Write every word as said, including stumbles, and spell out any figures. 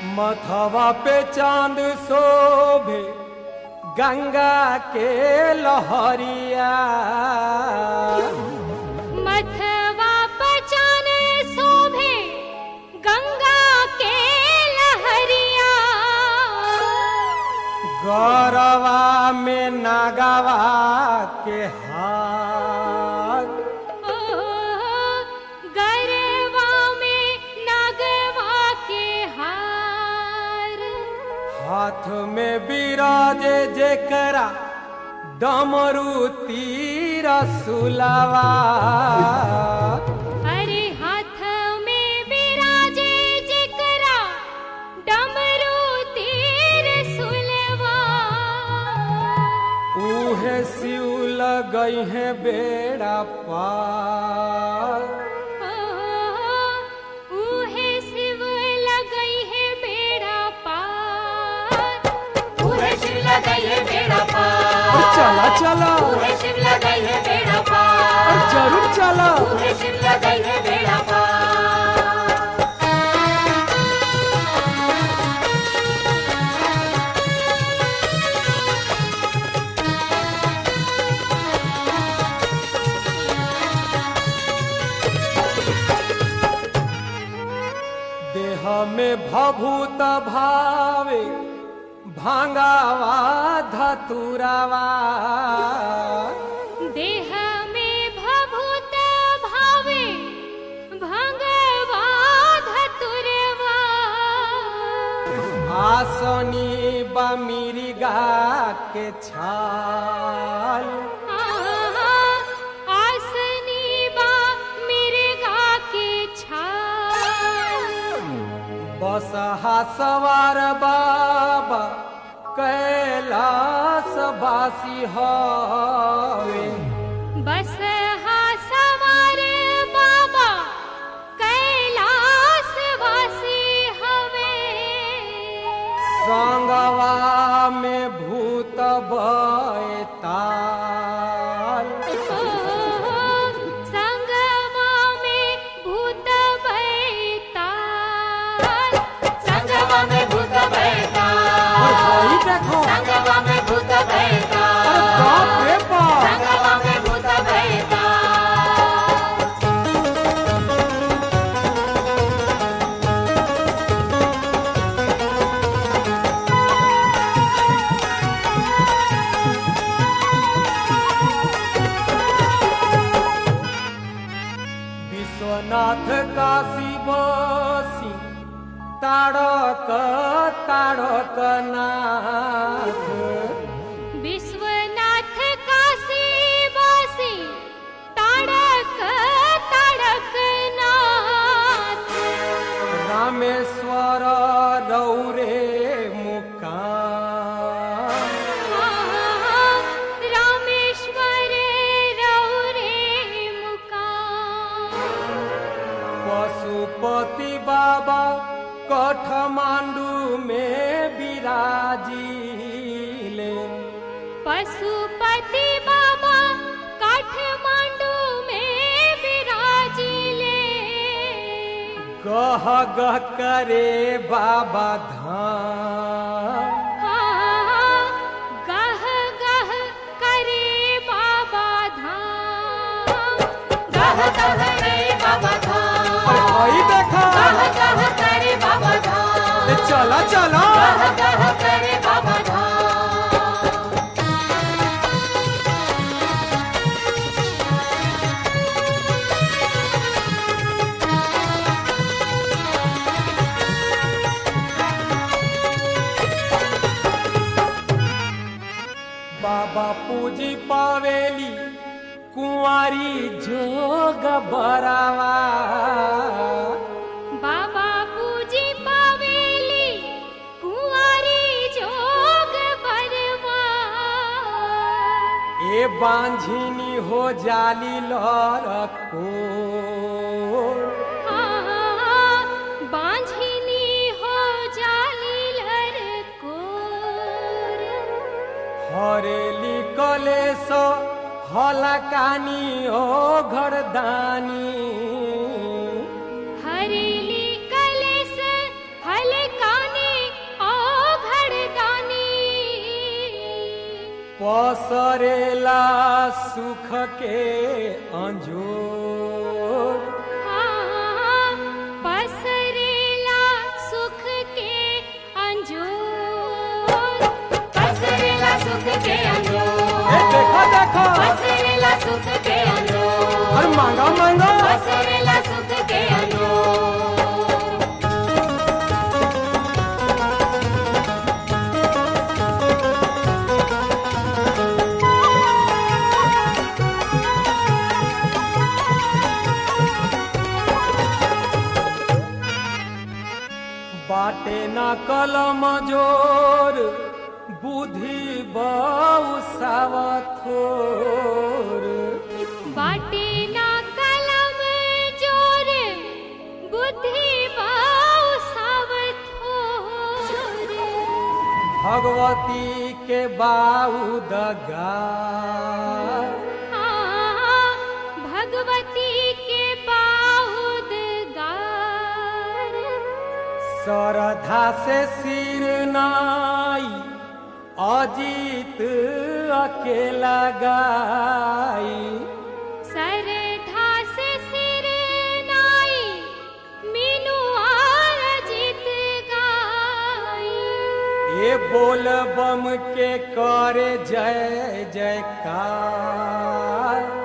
मथवा पे चांद शोभे गंगा के लहरिया। मथवा पे चांद शोभे गंगा के लहरिया। गौरवा में नागवा के हार। गरवा में नागवा के हार। हाथ में बिराजे जेकरा डमरू तीर सुलवा। अरे हाथ में बिराजे जेकरा डमरू तीर सुलवा। उहे शिव लगई है बेड़ा पार। उहे शिव लगई है बेड़ा पार। उहे शिव लगई है बेड़ा पार। चला चला उहे शिव लगई है बेड़ा पार। और जरूर चला। उहे शिव लगई है बेड़ा पार। देह में भभूत भावे भांगावा धतुरावा। देह में भभूत भावे भंगवा धतुरवा। आसनी बमिरिगा के छाल। आसनी बा मिर्गा के छाल। बसहा सवार बाबा कैलाश बासी हवे। बस हा सवार बाबा कैलाश वासी हवे। संगवा में भूत बैताल। संगवा में भूत बैताल। संगवा में भूत बैताल। और भाई देखो संगवा में भूत बैताल। अरे बाप रे बाप। संगवा में भूत बैताल। विश्वनाथ काशी बसी ताड़क ताड़क नाथ। विश्वनाथ काशी वासी ताड़क ताड़क नाथ। रामेश्वर रौरे मुकाम। रामेश्वर रौरे मुकाम। पशुपति बाबा काठमांडू में विराजिले। पशुपति बाबा काठमांडू में विराजिले। गह गह करे बाबा धाम। गह गह करे बाबा धाम। गह गह रे बाबा धाम। और भाई देखा गह गह करे बाबा धाम। ले चला चला। गह गह करे बाबा धाम। बाबा पूजी पावेली कुंवारी जोग बरावा। बाबा पूजी पावेली कुंवारी जोग बरवा। ए बांझिनी हो जाली लरको। बांझिनी हो जाली लरकोर। हरेली कलेश हलकानी ओ घरदानी। हरेली कलेस हलकानी पसरेला सुख के अंजोर हाँ, पसरेला सुख के अंजोर पसरेला सुख के अंजोर ए देखो देखो पसरेला सुख के अंजोर अरे मांगा मांगा पसरेला सुख के अंजोर बाटे ना कलम जोर बुद्धि बहु सावथोर बाटे ना कलम जोर बुद्धि बहु सावथोर भगवती के बाऊ दगा हाँ, भगवती के बाहुद गार श्रद्धा से सिर नाई अजीत अकेला गाई सरधा से सिर नाई मीनू आर जीत गाई ये बोल बम के करे जय जयकार